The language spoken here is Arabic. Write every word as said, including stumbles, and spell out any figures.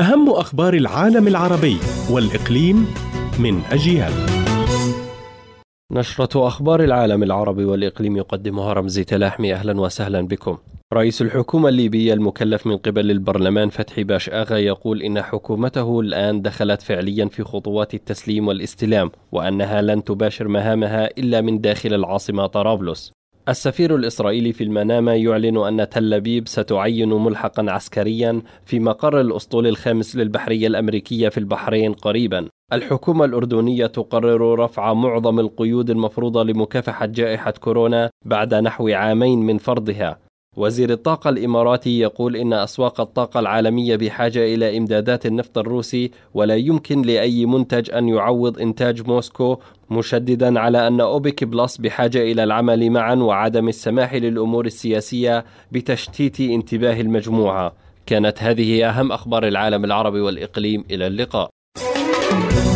أهم أخبار العالم العربي والإقليم من أجيال. نشرة أخبار العالم العربي والإقليم يقدمها رمزي تلاحمي. أهلا وسهلا بكم. رئيس الحكومة الليبية المكلف من قبل البرلمان فتحي باش آغا يقول إن حكومته الآن دخلت فعليا في خطوات التسليم والاستلام، وأنها لن تباشر مهامها إلا من داخل العاصمة طرابلس. السفير الإسرائيلي في المنامة يعلن أن تل أبيب ستعين ملحقا عسكريا في مقر الأسطول الخامس للبحرية الأمريكية في البحرين قريبا. الحكومة الأردنية تقرر رفع معظم القيود المفروضة لمكافحة جائحة كورونا بعد نحو عامين من فرضها. وزير الطاقة الإماراتي يقول إن أسواق الطاقة العالمية بحاجة إلى إمدادات النفط الروسي، ولا يمكن لأي منتج أن يعوض إنتاج موسكو، مشددا على أن أوبك بلس بحاجة إلى العمل معا وعدم السماح للأمور السياسية بتشتيت انتباه المجموعة. كانت هذه أهم أخبار العالم العربي والإقليم. إلى اللقاء.